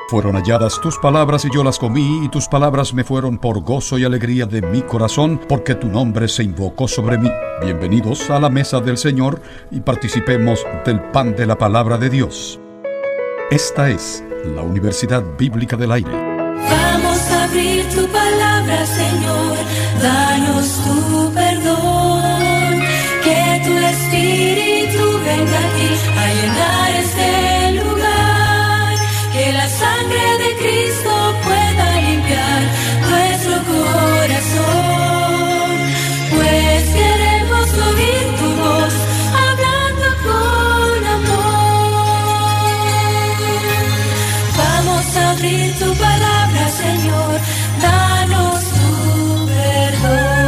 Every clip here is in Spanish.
Fueron halladas tus palabras y yo las comí, y tus palabras me fueron por gozo y alegría de mi corazón, porque tu nombre se invocó sobre mí. Bienvenidos a la mesa del Señor y participemos del pan de la palabra de Dios. Esta es la Universidad Bíblica del Aire. Vamos a abrir tu palabra, Señor, danos tu perdón, que tu Espíritu venga aquí a llenar este lugar, que la sangre de Cristo pueda limpiar nuestro corazón, pues queremos oír tu voz hablando con amor. Vamos a abrir tu palabra, Señor, danos tu perdón.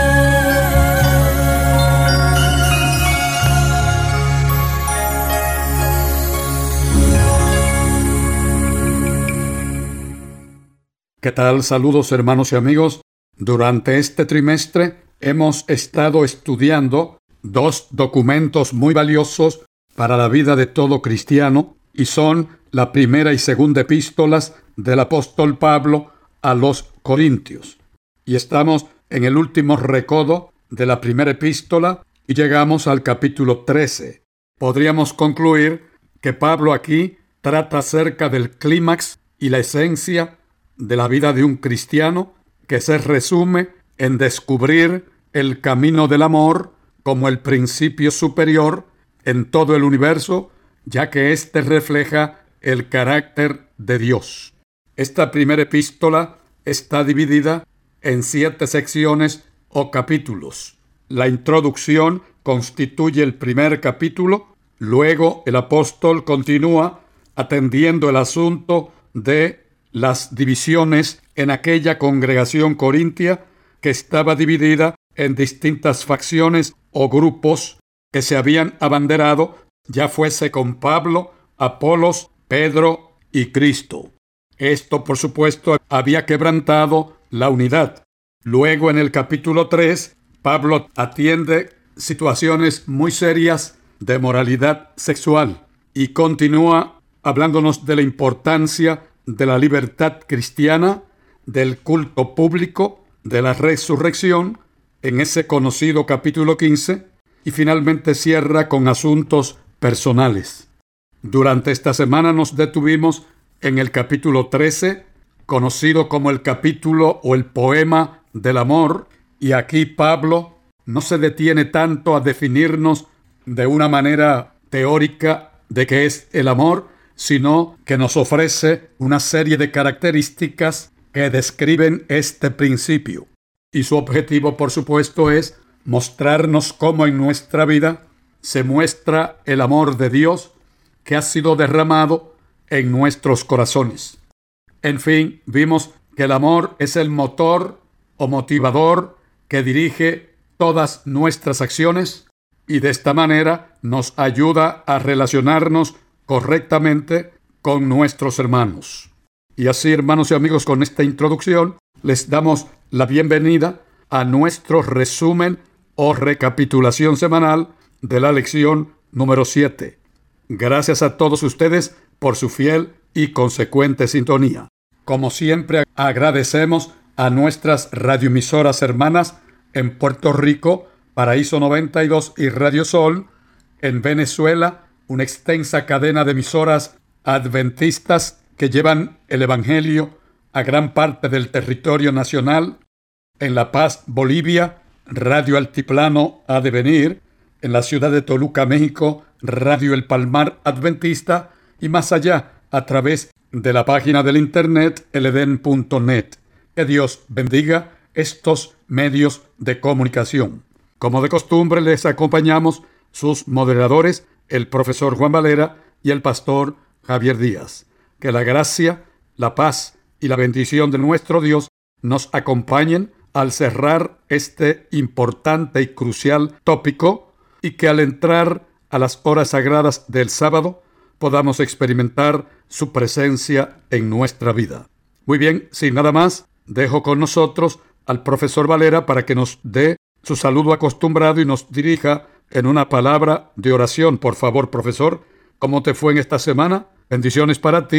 ¿Qué tal? Saludos, hermanos y amigos. Durante este trimestre hemos estado estudiando dos documentos muy valiosos para la vida de todo cristiano, y son la primera y segunda epístolas del apóstol Pablo a los Corintios. Y estamos en el último recodo de la primera epístola y llegamos al capítulo 13. Podríamos concluir que Pablo aquí trata acerca del clímax y la esencia de la vida de un cristiano, que se resume en descubrir el camino del amor como el principio superior en todo el universo, ya que éste refleja el carácter de Dios. Esta primera epístola está dividida en 7 secciones o capítulos. La introducción constituye el primer capítulo, luego el apóstol continúa atendiendo el asunto de las divisiones en aquella congregación corintia que estaba dividida en distintas facciones o grupos que se habían abanderado, ya fuese con Pablo, Apolos, Pedro y Cristo. Esto, por supuesto, había quebrantado la unidad. Luego, en el capítulo 3, Pablo atiende situaciones muy serias de moralidad sexual y continúa hablándonos de la importancia de la libertad cristiana, del culto público, de la resurrección, en ese conocido capítulo 15, y finalmente cierra con asuntos personales. Durante esta semana nos detuvimos en el capítulo 13, conocido como el capítulo o el poema del amor, y aquí Pablo no se detiene tanto a definirnos de una manera teórica de qué es el amor, sino que nos ofrece una serie de características que describen este principio. Y su objetivo, por supuesto, es mostrarnos cómo en nuestra vida se muestra el amor de Dios que ha sido derramado en nuestros corazones. En fin, vimos que el amor es el motor o motivador que dirige todas nuestras acciones y de esta manera nos ayuda a relacionarnos correctamente con nuestros hermanos. Y así, hermanos y amigos, con esta introducción les damos la bienvenida a nuestro resumen o recapitulación semanal de la lección número 7. Gracias a todos ustedes por su fiel y consecuente sintonía. Como siempre, agradecemos a nuestras radioemisoras hermanas en Puerto Rico, Paraíso 92 y Radio Sol, en Venezuela, una extensa cadena de emisoras adventistas que llevan el Evangelio a gran parte del territorio nacional, en La Paz, Bolivia, Radio Altiplano ha de venir, en la ciudad de Toluca, México, Radio El Palmar Adventista, y más allá, a través de la página del internet eleden.net. Que Dios bendiga estos medios de comunicación. Como de costumbre, les acompañamos sus moderadores, el profesor Juan Valera y el pastor Javier Díaz. Que la gracia, la paz y la bendición de nuestro Dios nos acompañen al cerrar este importante y crucial tópico, y que al entrar a las horas sagradas del sábado podamos experimentar su presencia en nuestra vida. Muy bien, sin nada más, dejo con nosotros al profesor Valera para que nos dé su saludo acostumbrado y nos dirija en una palabra de oración. Por favor, profesor, ¿cómo te fue en esta semana? Bendiciones para ti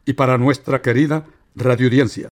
y para nuestra querida radioaudiencia.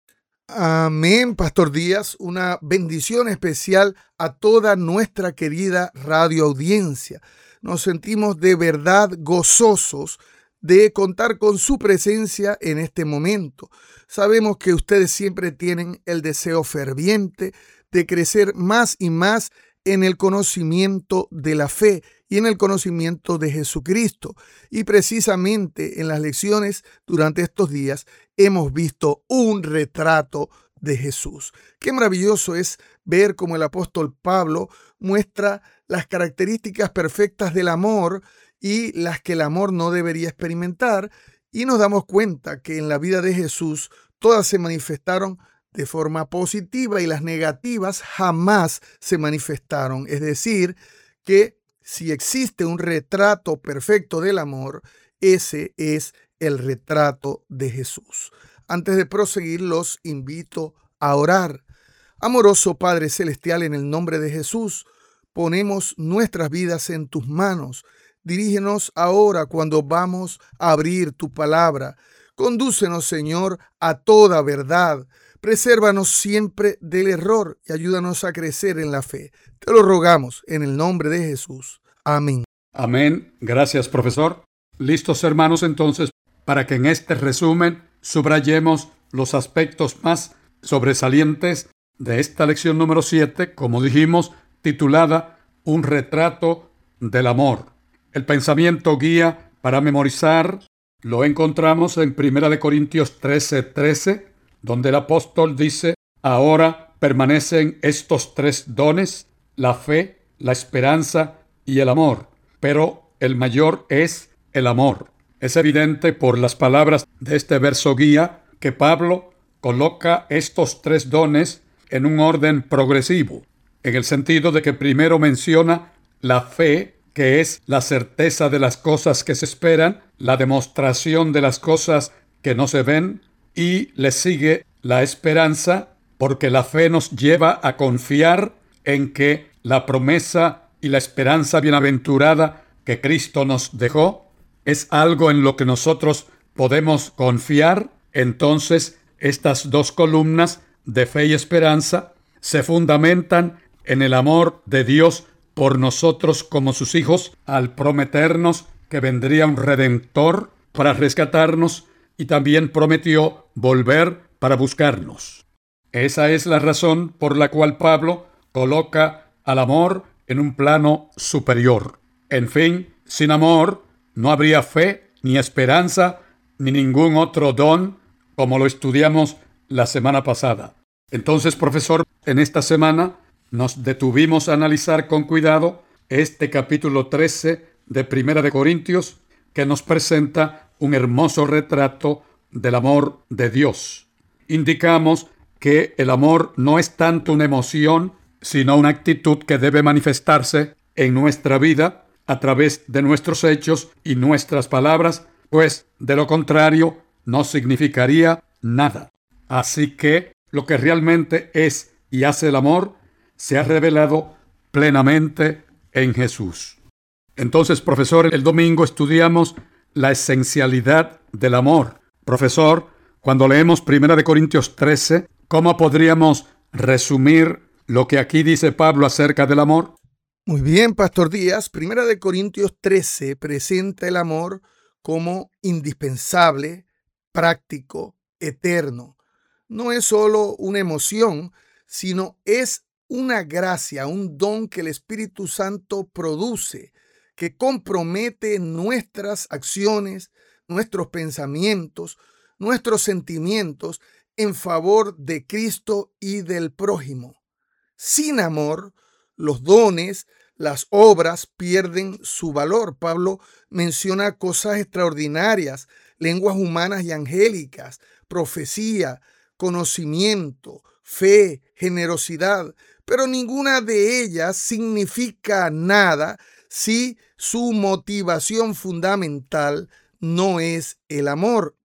Amén, Pastor Díaz. Una bendición especial a toda nuestra querida radioaudiencia. Nos sentimos de verdad gozosos de contar con su presencia en este momento. Sabemos que ustedes siempre tienen el deseo ferviente de crecer más y más en el conocimiento de la fe y en el conocimiento de Jesucristo. Y precisamente en las lecciones durante estos días hemos visto un retrato de Jesús. Qué maravilloso es ver cómo el apóstol Pablo muestra las características perfectas del amor y las que el amor no debería experimentar, y nos damos cuenta que en la vida de Jesús todas se manifestaron de forma positiva y las negativas jamás se manifestaron. Es decir, que si existe un retrato perfecto del amor, ese es el retrato de Jesús. Antes de proseguir, los invito a orar. Amoroso Padre Celestial, en el nombre de Jesús, ponemos nuestras vidas en tus manos. Dirígenos ahora cuando vamos a abrir tu palabra. Condúcenos, Señor, a toda verdad. Presérvanos siempre del error y ayúdanos a crecer en la fe. Te lo rogamos en el nombre de Jesús. Amén. Amén. Gracias, profesor. Listos, hermanos, entonces, para que en este resumen subrayemos los aspectos más sobresalientes de esta lección número 7, como dijimos, titulada Un retrato del amor. El pensamiento guía para memorizar lo encontramos en 1 Corintios 13:13, donde el apóstol dice: ahora permanecen estos tres dones, la fe, la esperanza y el amor, pero el mayor es el amor. Es evidente por las palabras de este verso guía que Pablo coloca estos tres dones en un orden progresivo, en el sentido de que primero menciona la fe, que es la certeza de las cosas que se esperan, la demostración de las cosas que no se ven, y le sigue la esperanza, porque la fe nos lleva a confiar en que la promesa y la esperanza bienaventurada que Cristo nos dejó es algo en lo que nosotros podemos confiar. Entonces, estas dos columnas de fe y esperanza se fundamentan en el amor de Dios por nosotros como sus hijos, al prometernos que vendría un Redentor para rescatarnos, y también prometió volver para buscarnos. Esa es la razón por la cual Pablo coloca al amor en un plano superior. En fin, sin amor no habría fe, ni esperanza, ni ningún otro don, como lo estudiamos la semana pasada. Entonces, profesor, en esta semana nos detuvimos a analizar con cuidado este capítulo 13 de 1 Corintios, que nos presenta un hermoso retrato del amor de Dios. Indicamos que el amor no es tanto una emoción, sino una actitud que debe manifestarse en nuestra vida a través de nuestros hechos y nuestras palabras, pues de lo contrario no significaría nada. Así que lo que realmente es y hace el amor se ha revelado plenamente en Jesús. Entonces, profesor, el domingo estudiamos la esencialidad del amor. Profesor, cuando leemos 1 Corintios 13, ¿cómo podríamos resumir lo que aquí dice Pablo acerca del amor? Muy bien, Pastor Díaz. 1 Corintios 13 presenta el amor como indispensable, práctico, eterno. No es solo una emoción, sino es una gracia, un don que el Espíritu Santo produce, que compromete nuestras acciones, nuestros pensamientos, nuestros sentimientos en favor de Cristo y del prójimo. Sin amor, los dones, las obras pierden su valor. Pablo menciona cosas extraordinarias, lenguas humanas y angélicas, profecía, conocimiento, fe, generosidad, pero ninguna de ellas significa nada si su motivación fundamental no es el amor.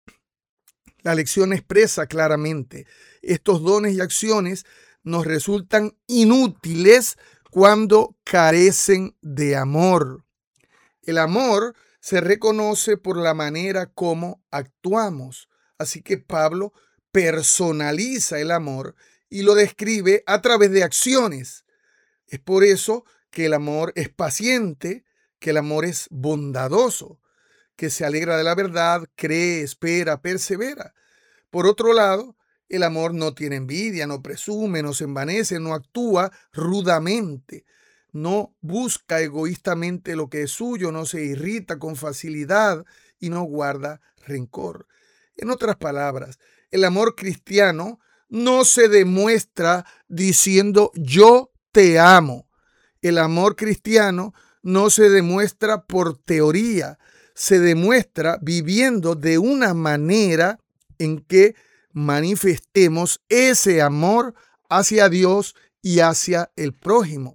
La lección expresa claramente: estos dones y acciones nos resultan inútiles cuando carecen de amor. El amor se reconoce por la manera como actuamos. Así que Pablo personaliza el amor y lo describe a través de acciones. Es por eso que el amor es paciente, que el amor es bondadoso, que se alegra de la verdad, cree, espera, persevera. Por otro lado, el amor no tiene envidia, no presume, no se envanece, no actúa rudamente, no busca egoístamente lo que es suyo, no se irrita con facilidad y no guarda rencor. En otras palabras, el amor cristiano no se demuestra diciendo yo te amo. El amor cristiano no se demuestra por teoría, se demuestra viviendo de una manera en que manifestemos ese amor hacia Dios y hacia el prójimo.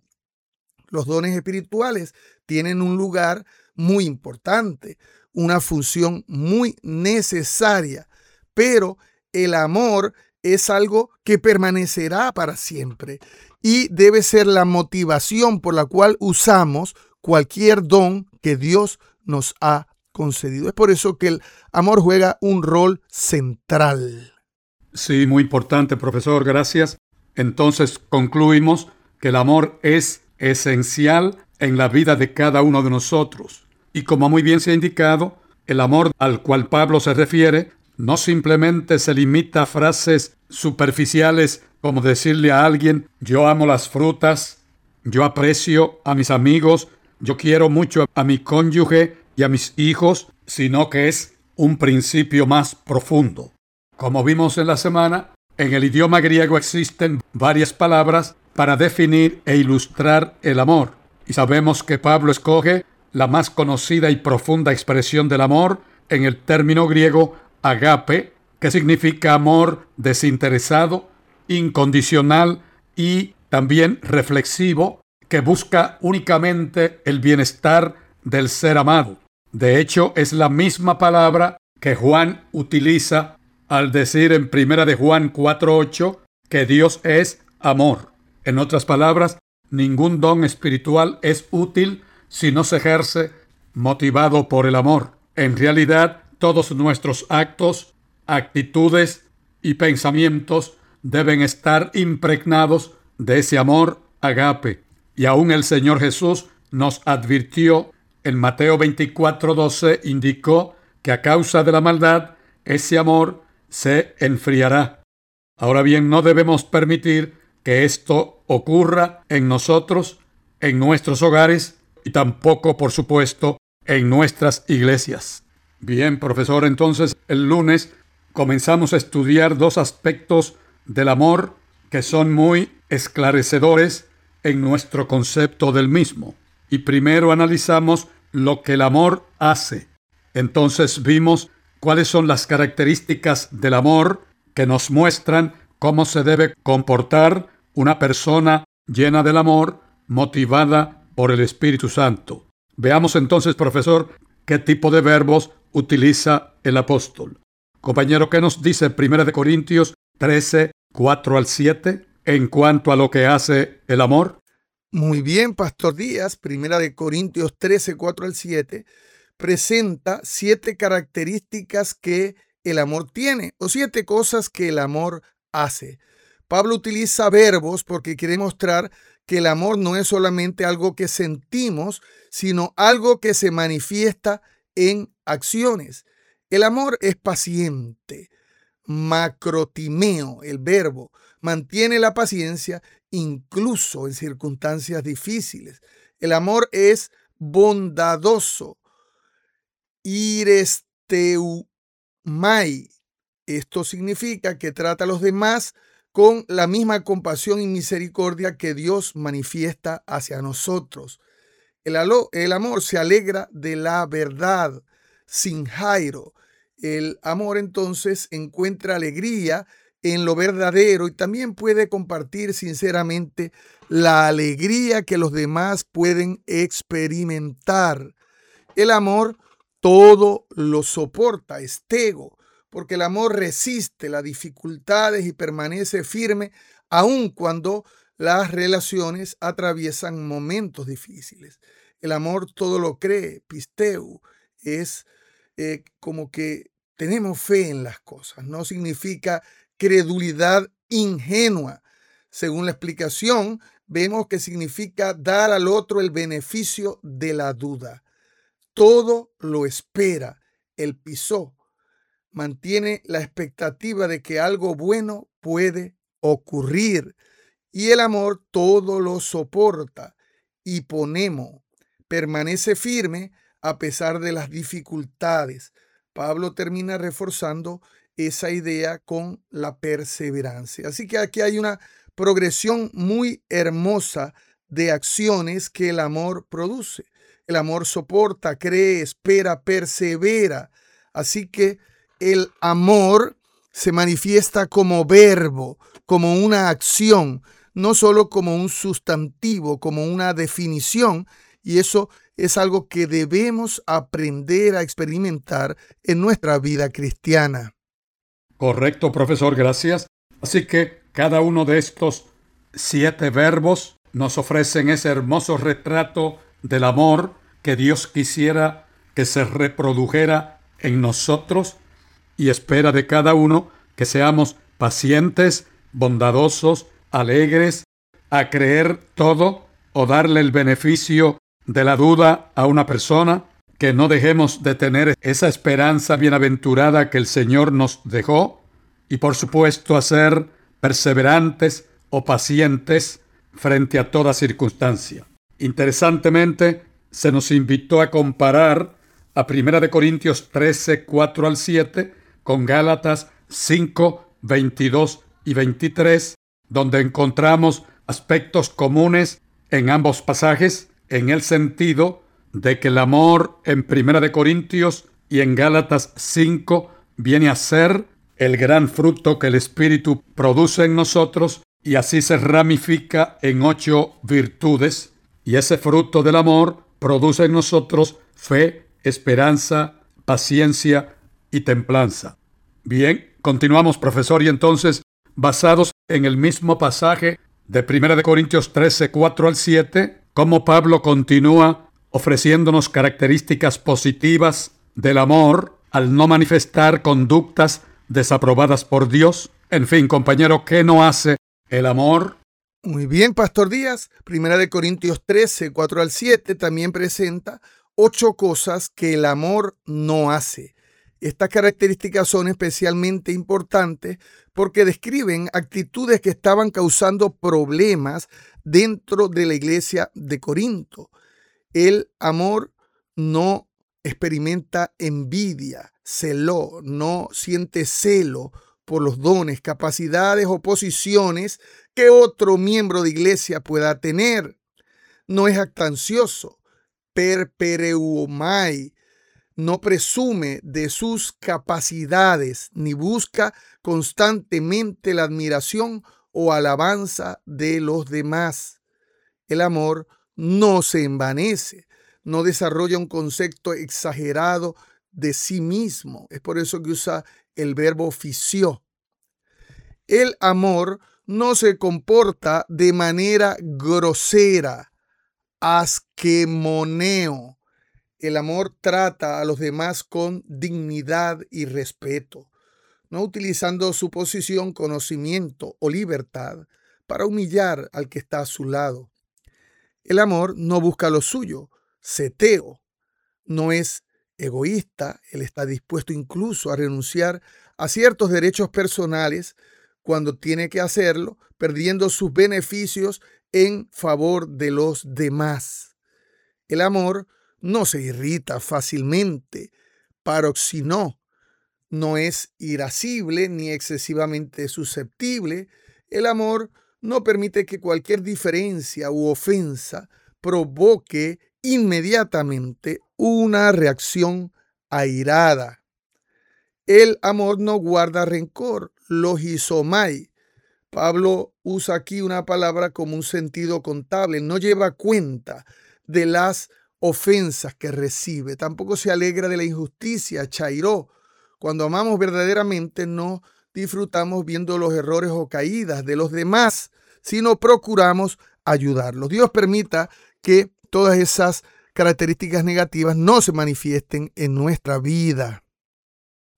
Los dones espirituales tienen un lugar muy importante, una función muy necesaria, pero el amor es algo que permanecerá para siempre y debe ser la motivación por la cual usamos cualquier don que Dios nos ha concedido. Es por eso que el amor juega un rol central. Sí, muy importante, profesor, gracias. Entonces concluimos que el amor es esencial en la vida de cada uno de nosotros. Y como muy bien se ha indicado, el amor al cual Pablo se refiere no simplemente se limita a frases superficiales como decirle a alguien, yo amo las frutas, yo aprecio a mis amigos, yo quiero mucho a mi cónyuge y a mis hijos, sino que es un principio más profundo. Como vimos en la semana, en el idioma griego existen varias palabras para definir e ilustrar el amor. Y sabemos que Pablo escoge la más conocida y profunda expresión del amor en el término griego agape, que significa amor desinteresado, incondicional y también reflexivo, que busca únicamente el bienestar del ser amado. De hecho, es la misma palabra que Juan utiliza al decir en 1 de Juan 4:8 que Dios es amor. En otras palabras, ningún don espiritual es útil si no se ejerce motivado por el amor. En realidad, todos nuestros actos, actitudes y pensamientos deben estar impregnados de ese amor agape. Y aún el Señor Jesús nos advirtió en Mateo 24:12, indicó que a causa de la maldad, ese amor se enfriará. Ahora bien, no debemos permitir que esto ocurra en nosotros, en nuestros hogares y tampoco, por supuesto, en nuestras iglesias. Bien, profesor, entonces el lunes comenzamos a estudiar dos aspectos del amor que son muy esclarecedores en nuestro concepto del mismo. Y primero analizamos lo que el amor hace. Entonces vimos cuáles son las características del amor que nos muestran cómo se debe comportar una persona llena del amor, motivada por el Espíritu Santo. Veamos entonces, profesor, qué tipo de verbos utiliza el apóstol. Compañero, ¿qué nos dice 1 Corintios 13, 4 al 7 en cuanto a lo que hace el amor? Muy bien, Pastor Díaz. 1 Corintios 13, 4 al 7 presenta 7 características que el amor tiene, o 7 cosas que el amor hace. Pablo utiliza verbos porque quiere mostrar que el amor no es solamente algo que sentimos, sino algo que se manifiesta en acciones. El amor es paciente. Macrotimeo, el verbo, mantiene la paciencia incluso en circunstancias difíciles. El amor es bondadoso. Iresteumai. Esto significa que trata a los demás con la misma compasión y misericordia que Dios manifiesta hacia nosotros. El amor se alegra de la verdad, sin jairo. El amor entonces encuentra alegría en lo verdadero y también puede compartir sinceramente la alegría que los demás pueden experimentar. El amor todo lo soporta, estego, porque el amor resiste las dificultades y permanece firme aun cuando las relaciones atraviesan momentos difíciles. El amor todo lo cree, pisteu, es como que tenemos fe en las cosas. No significa credulidad ingenua. Según la explicación, vemos que significa dar al otro el beneficio de la duda. Todo lo espera. El pisó mantiene la expectativa de que algo bueno puede ocurrir. Y el amor todo lo soporta. Hiponemo permanece firme a pesar de las dificultades. Pablo termina reforzando esa idea con la perseverancia. Así que aquí hay una progresión muy hermosa de acciones que el amor produce. El amor soporta, cree, espera, persevera. Así que el amor se manifiesta como verbo, como una acción, no solo como un sustantivo, como una definición, y eso es algo que debemos aprender a experimentar en nuestra vida cristiana. Correcto, profesor, gracias. Así que cada uno de estos 7 verbos nos ofrecen ese hermoso retrato del amor que Dios quisiera que se reprodujera en nosotros y espera de cada uno que seamos pacientes, bondadosos, alegres, a creer todo o darle el beneficio de la duda a una persona, que no dejemos de tener esa esperanza bienaventurada que el Señor nos dejó y por supuesto a ser perseverantes o pacientes frente a toda circunstancia. Interesantemente, se nos invitó a comparar a 1 Corintios 13, 4 al 7 con Gálatas 5, 22 y 23, donde encontramos aspectos comunes en ambos pasajes, en el sentido de que el amor en 1 Corintios y en Gálatas 5 viene a ser el gran fruto que el Espíritu produce en nosotros y así se ramifica en 8 virtudes. Y ese fruto del amor produce en nosotros fe, esperanza, paciencia y templanza. Bien, continuamos, profesor, y entonces, basados en el mismo pasaje de 1 Corintios 13, 4 al 7, cómo Pablo continúa ofreciéndonos características positivas del amor al no manifestar conductas desaprobadas por Dios. En fin, compañero, ¿qué no hace el amor? Muy bien, Pastor Díaz. 1 Corintios 13, 4 al 7 también presenta 8 cosas que el amor no hace. Estas características son especialmente importantes porque describen actitudes que estaban causando problemas dentro de la iglesia de Corinto. El amor no experimenta envidia, celo, no siente celo por los dones, capacidades o posiciones que otro miembro de iglesia pueda tener. No es jactancioso, perpereumai, no presume de sus capacidades ni busca constantemente la admiración o alabanza de los demás. El amor no se envanece, no desarrolla un concepto exagerado de sí mismo. Es por eso que usa el verbo fisio. El amor no se comporta de manera grosera, asquemoneo. El amor trata a los demás con dignidad y respeto, no utilizando su posición, conocimiento o libertad para humillar al que está a su lado. El amor no busca lo suyo, seteo, no es egoísta, él está dispuesto incluso a renunciar a ciertos derechos personales cuando tiene que hacerlo, perdiendo sus beneficios en favor de los demás. El amor no se irrita fácilmente, paroxinó, no es irascible ni excesivamente susceptible. El amor no permite que cualquier diferencia u ofensa provoque inmediatamente una reacción airada. El amor no guarda rencor, logizomai. Pablo usa aquí una palabra como un sentido contable, no lleva cuenta de las ofensas que recibe, tampoco se alegra de la injusticia, chairó. Cuando amamos verdaderamente no disfrutamos viendo los errores o caídas de los demás, sino procuramos ayudarlos. Dios permita que todas esas características negativas no se manifiesten en nuestra vida.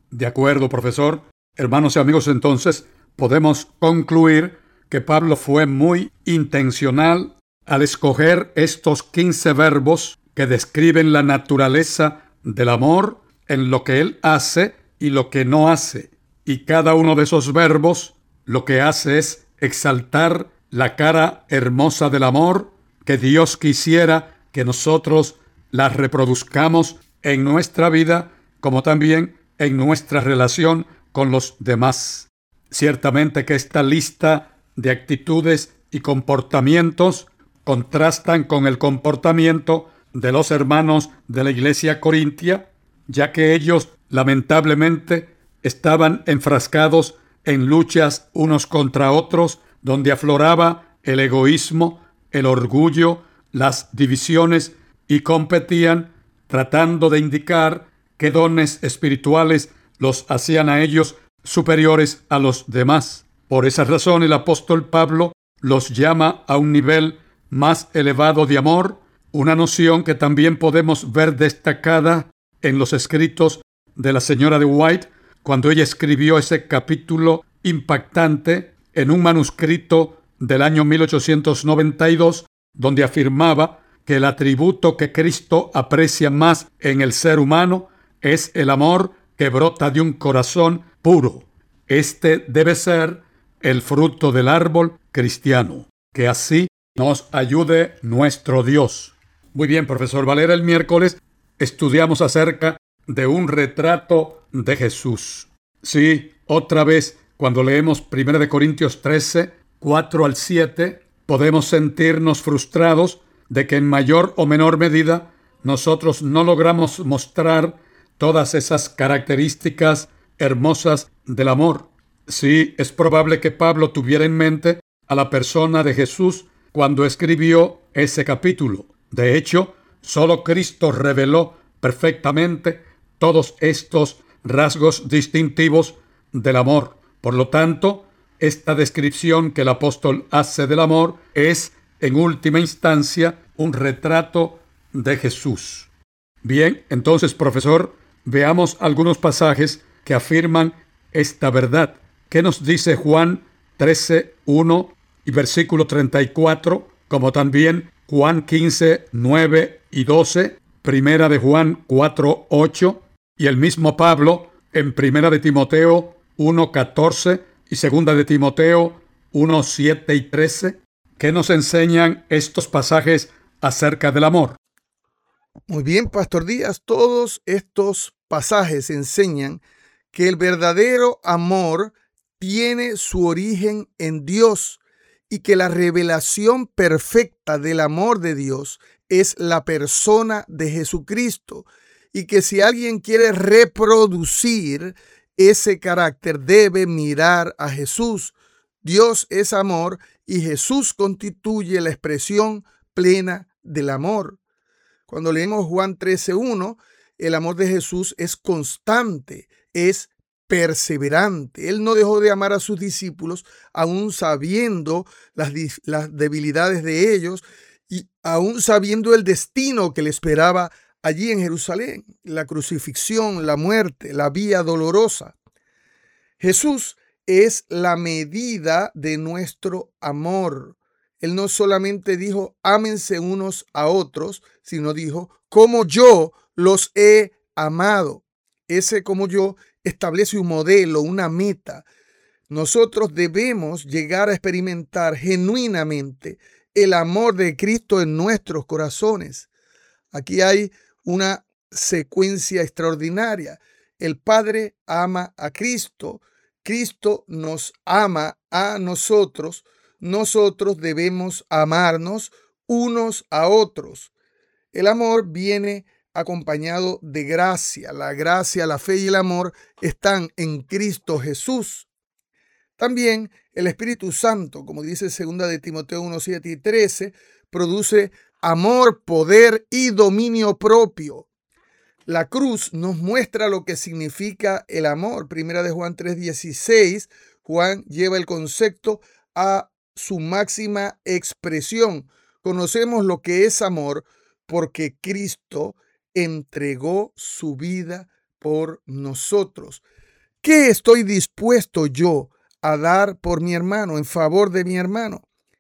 De acuerdo, profesor. Hermanos y amigos, entonces podemos concluir que Pablo fue muy intencional al escoger estos 15 verbos que describen la naturaleza del amor en lo que él hace y lo que no hace. Y cada uno de esos verbos lo que hace es exaltar la cara hermosa del amor, que Dios quisiera que nosotros la reproduzcamos en nuestra vida, como también en nuestra relación con los demás. Ciertamente que esta lista de actitudes y comportamientos contrastan con el comportamiento de los hermanos de la iglesia corintia, ya que ellos lamentablemente estaban enfrascados en luchas unos contra otros, donde afloraba el egoísmo, el orgullo, las divisiones, y competían tratando de indicar qué dones espirituales los hacían a ellos superiores a los demás. Por esa razón el apóstol Pablo los llama a un nivel más elevado de amor, una noción que también podemos ver destacada en los escritos de la señora de White, cuando ella escribió ese capítulo impactante en un manuscrito del año 1892, donde afirmaba que el atributo que Cristo aprecia más en el ser humano es el amor que brota de un corazón puro. Este debe ser el fruto del árbol cristiano. Que así nos ayude nuestro Dios. Muy bien, profesor Valera, el miércoles estudiamos acerca de un retrato de Jesús. Sí, otra vez, cuando leemos 1 Corintios 13, 4 al 7, podemos sentirnos frustrados de que en mayor o menor medida nosotros no logramos mostrar todas esas características hermosas del amor. Sí, es probable que Pablo tuviera en mente a la persona de Jesús cuando escribió ese capítulo. De hecho, solo Cristo reveló perfectamente todos estos rasgos distintivos del amor. Por lo tanto, esta descripción que el apóstol hace del amor es, en última instancia, un retrato de Jesús. Bien, entonces, profesor, veamos algunos pasajes que afirman esta verdad. ¿Qué nos dice Juan 13, 1 y versículo 34, como también Juan 15, 9 y 12, Primera de Juan 4, 8, y el mismo Pablo en Primera de Timoteo 1, 14 y Segunda de Timoteo 1, 7 y 13? ¿Qué nos enseñan estos pasajes acerca del amor? Muy bien, Pastor Díaz, todos estos pasajes enseñan que el verdadero amor tiene su origen en Dios y que la revelación perfecta del amor de Dios es la persona de Jesucristo, y que si alguien quiere reproducir ese carácter debe mirar a Jesús. Dios es amor y Jesús constituye la expresión plena del amor. Cuando leemos Juan 13:1, el amor de Jesús es constante, es perseverante. Él no dejó de amar a sus discípulos, aún sabiendo las debilidades de ellos y aún sabiendo el destino que le esperaba allí en Jerusalén, la crucifixión, la muerte, la vía dolorosa. Jesús es la medida de nuestro amor. Él no solamente dijo, ámense unos a otros, sino dijo, como yo los he amado. Ese como yo establece un modelo, una meta. Nosotros debemos llegar a experimentar genuinamente el amor de Cristo en nuestros corazones. Aquí hay una secuencia extraordinaria. El Padre ama a Cristo. Cristo nos ama a nosotros. Nosotros debemos amarnos unos a otros. El amor viene acompañado de gracia. La gracia, la fe y el amor están en Cristo Jesús. También el Espíritu Santo, como dice 2 de Timoteo 1, 7 y 13, produce amor, poder y dominio propio. La cruz nos muestra lo que significa el amor. 1 de Juan 3, 16, Juan lleva el concepto a su máxima expresión. Conocemos lo que es amor porque Cristo entregó su vida por nosotros. ¿Qué estoy dispuesto yo a dar por mi hermano, en favor de mi hermano?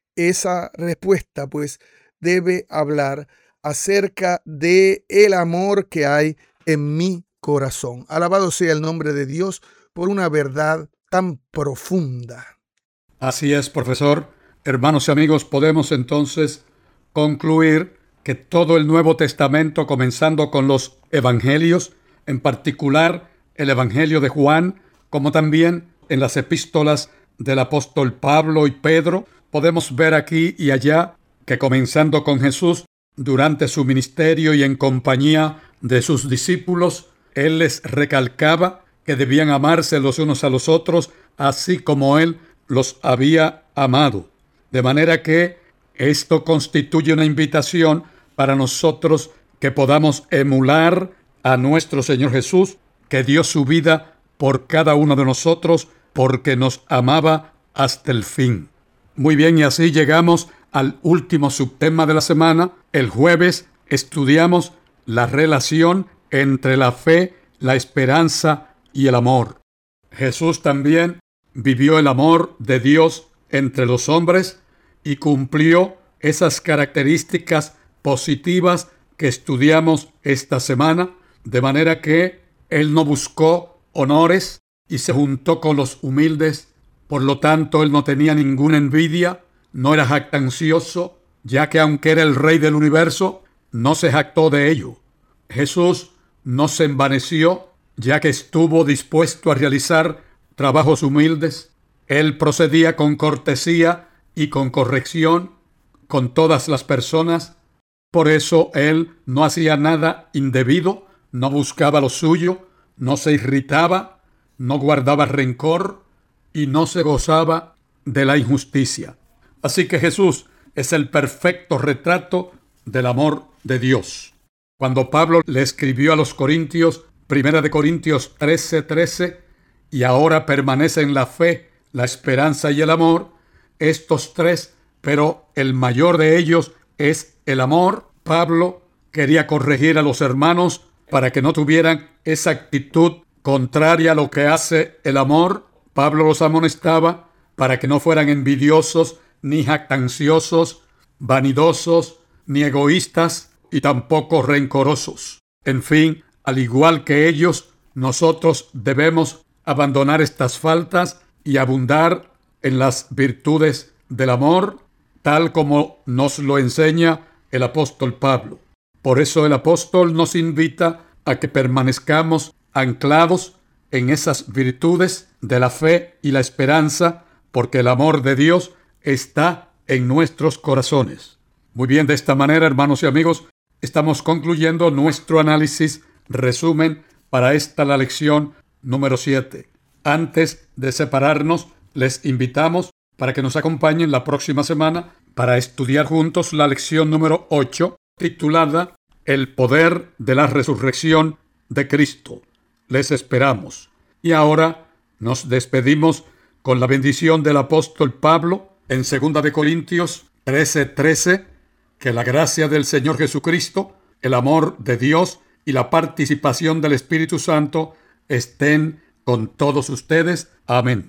Esa respuesta, pues, debe hablar acerca de el amor que hay en mi corazón. Alabado sea el nombre de Dios por una verdad tan profunda. Así es, profesor. Hermanos y amigos, podemos entonces concluir que todo el Nuevo Testamento, comenzando con los evangelios, en particular el Evangelio de Juan, como también en las epístolas del apóstol Pablo y Pedro, podemos ver aquí y allá que comenzando con Jesús, durante su ministerio y en compañía de sus discípulos, Él les recalcaba que debían amarse los unos a los otros, así como Él los había amado. De manera que esto constituye una invitación para nosotros que podamos emular a nuestro Señor Jesús, que dio su vida por cada uno de nosotros porque nos amaba hasta el fin. Muy bien, y así llegamos al último subtema de la semana. El jueves estudiamos la relación entre la fe, la esperanza y el amor. Jesús también vivió el amor de Dios entre los hombres y cumplió esas características positivas que estudiamos esta semana, de manera que Él no buscó honores y se juntó con los humildes. Por lo tanto, Él no tenía ninguna envidia, no era jactancioso, ya que aunque era el Rey del universo, no se jactó de ello. Jesús no se envaneció, ya que estuvo dispuesto a realizar trabajos humildes. Él procedía con cortesía y con corrección con todas las personas. Por eso Él no hacía nada indebido, no buscaba lo suyo, no se irritaba, no guardaba rencor y no se gozaba de la injusticia. Así que Jesús es el perfecto retrato del amor de Dios. Cuando Pablo le escribió a los Corintios, 1 Corintios 13:13, y ahora permanecen la fe, la esperanza y el amor, estos tres, pero el mayor de ellos es el amor. Pablo quería corregir a los hermanos para que no tuvieran esa actitud contraria a lo que hace el amor. Pablo los amonestaba para que no fueran envidiosos, ni jactanciosos, vanidosos, ni egoístas, y tampoco rencorosos. En fin, al igual que ellos, nosotros debemos abandonar estas faltas y abundar en las virtudes del amor, tal como nos lo enseña el apóstol Pablo. Por eso el apóstol nos invita a que permanezcamos anclados en esas virtudes de la fe y la esperanza, porque el amor de Dios está en nuestros corazones. Muy bien, de esta manera, hermanos y amigos, estamos concluyendo nuestro análisis resumen para esta la lección número 7. Antes de separarnos, les invitamos para que nos acompañen la próxima semana para estudiar juntos la lección número 8, titulada El poder de la resurrección de Cristo. Les esperamos. Y ahora nos despedimos con la bendición del apóstol Pablo en 2 Corintios 13:13, que la gracia del Señor Jesucristo, el amor de Dios y la participación del Espíritu Santo estén con todos ustedes. Amén.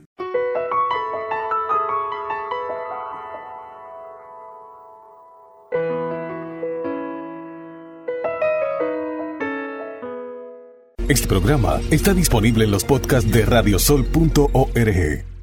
Este programa está disponible en los podcasts de radiosol.org.